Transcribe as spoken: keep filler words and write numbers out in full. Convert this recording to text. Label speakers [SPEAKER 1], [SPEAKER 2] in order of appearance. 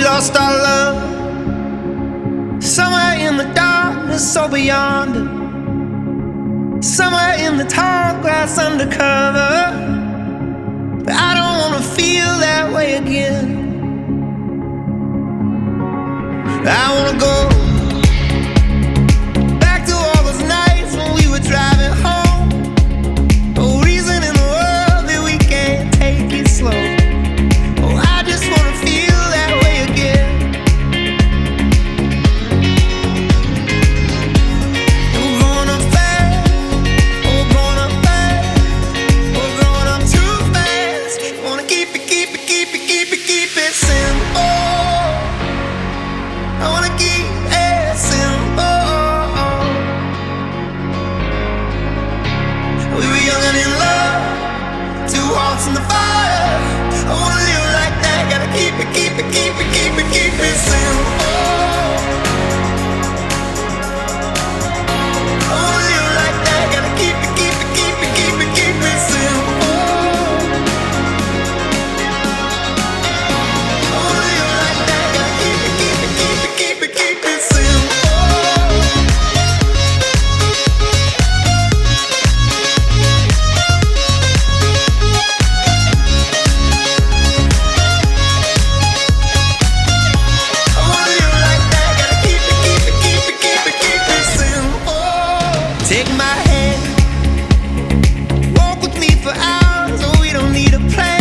[SPEAKER 1] lost our love somewhere in the darkness so beyond it. Somewhere in the tall grass undercover. But I don't wanna feel that way again. I wanna go back to all those nights when we were driving home. No reason in the world that we can't take it slow. Oh, I just wanna feel that way again. We're growing up fast, oh, growing up fast, oh, growing up too fast. Wanna keep it, keep it, keep it, keep it, keep it simple. I wanna keep it simple. We were young and in love, two hearts in the fire. I wanna live like that. Gotta keep it, keep it, keep it, keep it, keep it simple. I wanna live like that. Gotta keep it, keep it, keep it, keep it, keep it simple. I wanna live like that. Gotta keep it, keep it, keep it, keep it, keep it simple. I wanna live like that. Gotta keep it, keep it, keep it, keep it, keep it simple. Take my hand, walk with me for hours. Oh, we don't need a plan.